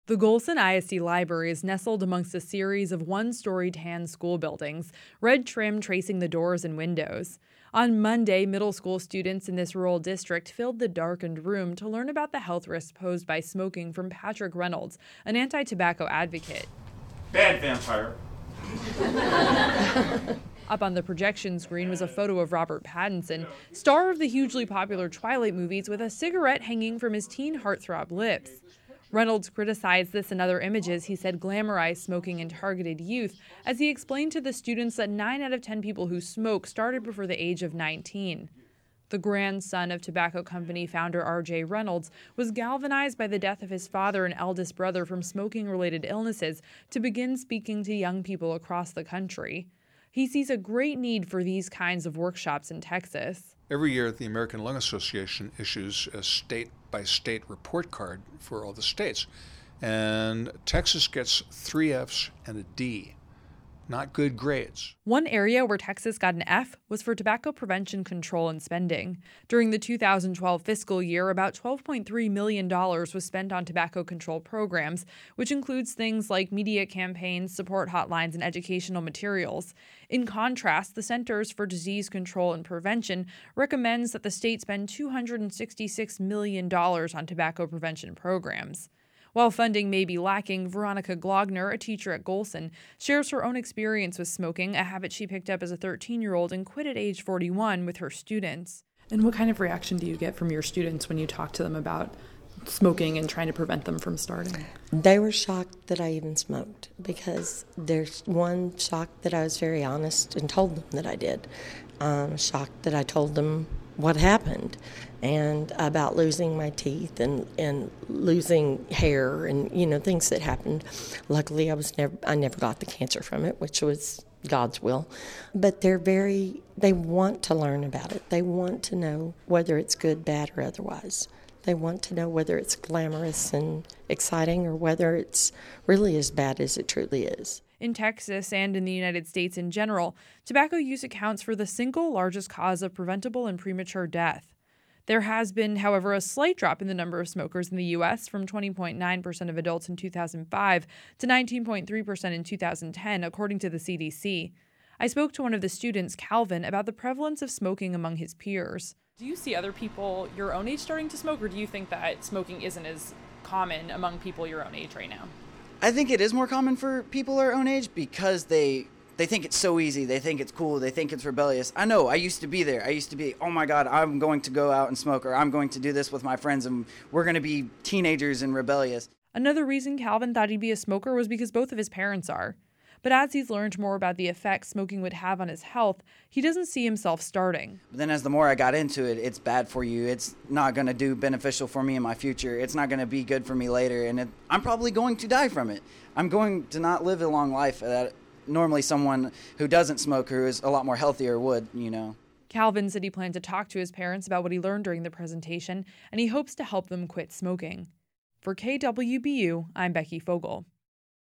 The Golson ISD Library is nestled amongst a series of one-story tan school buildings, red trim tracing the doors and windows. On Monday, middle school students in this rural district filled the darkened room to learn about the health risks posed by smoking from Patrick Reynolds, an anti-tobacco advocate. Bad vampire. Up on the projection screen was a photo of Robert Pattinson, star of the hugely popular Twilight movies, with a cigarette hanging from his teen heartthrob lips. Reynolds criticized this and other images he said glamorized smoking and targeted youth, as he explained to the students that 9 out of 10 people who smoke started before the age of 19. The grandson of tobacco company founder R.J. Reynolds was galvanized by the death of his father and eldest brother from smoking-related illnesses to begin speaking to young people across the country. He sees a great need for these kinds of workshops in Texas. Every year, the American Lung Association issues a state-by-state report card for all the states. And Texas gets 3 Fs and a D. Not good grades. One area where Texas got an F was for tobacco prevention, control, and spending. During the 2012 fiscal year, about $12.3 million was spent on tobacco control programs, which includes things like media campaigns, support hotlines, and educational materials. In contrast, the Centers for Disease Control and Prevention recommends that the state spend $266 million on tobacco prevention programs. While funding may be lacking, Veronica Glogner, a teacher at Golson, shares her own experience with smoking, a habit she picked up as a 13-year-old and quit at age 41 with her students. And what kind of reaction do you get from your students when you talk to them about smoking and trying to prevent them from starting? They were shocked that I even smoked, because there's one shocked that I was very honest and told them that I did. Shocked that I told them what happened and about losing my teeth and losing hair and, things that happened. Luckily, I never got the cancer from it, which was God's will. But they want to learn about it. They want to know whether it's good, bad, or otherwise. They want to know whether it's glamorous and exciting or whether it's really as bad as it truly is. In Texas and in the United States in general, tobacco use accounts for the single largest cause of preventable and premature death. There has been, however, a slight drop in the number of smokers in the U.S. from 20.9% of adults in 2005 to 19.3% in 2010, according to the CDC. I spoke to one of the students, Calvin, about the prevalence of smoking among his peers. Do you see other people your own age starting to smoke, or do you think that smoking isn't as common among people your own age right now? I think it is more common for people our own age because they think it's so easy. They think it's cool. They think it's rebellious. I know. I used to be there. I used to be, oh my God, I'm going to go out and smoke, or I'm going to do this with my friends, and we're going to be teenagers and rebellious. Another reason Calvin thought he'd be a smoker was because both of his parents are. But as he's learned more about the effects smoking would have on his health, he doesn't see himself starting. But then as the more I got into it, it's bad for you. It's not going to do beneficial for me in my future. It's not going to be good for me later, and I'm probably going to die from it. I'm going to not live a long life that normally someone who doesn't smoke, who is a lot more healthier, would, Calvin said he planned to talk to his parents about what he learned during the presentation, and he hopes to help them quit smoking. For KWBU, I'm Becky Fogel.